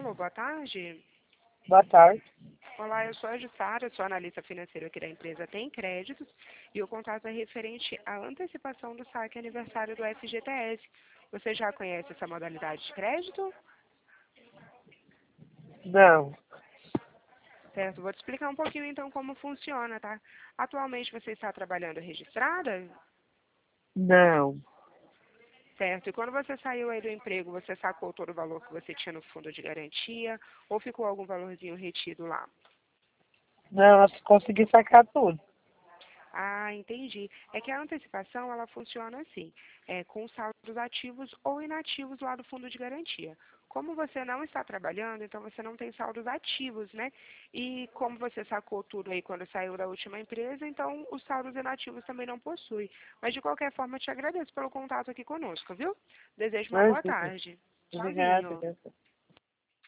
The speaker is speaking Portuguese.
Alô, boa tarde. Boa tarde. Olá, eu sou a Jussara, sou analista financeira aqui da empresa Tem Créditos e o contato é referente à antecipação do saque aniversário do FGTS. Você já conhece essa modalidade de crédito? Não, Certo, vou te explicar um pouquinho então como funciona, tá? Atualmente você está trabalhando registrada? não. Certo, e quando você saiu aí do emprego, você sacou todo o valor que você tinha no fundo de garantia ou ficou algum valorzinho retido lá? Não, eu consegui sacar tudo. Ah, entendi. É que a antecipação, ela funciona assim, com saldos ativos ou inativos lá do fundo de garantia. Como você não está trabalhando, então você não tem saldos ativos, né? E como você sacou tudo aí quando saiu da última empresa, então os saldos inativos também não possui. Mas de qualquer forma, eu te agradeço pelo contato aqui conosco, viu? Desejo uma boa Imagina. tarde. Obrigada. Tchauzinho.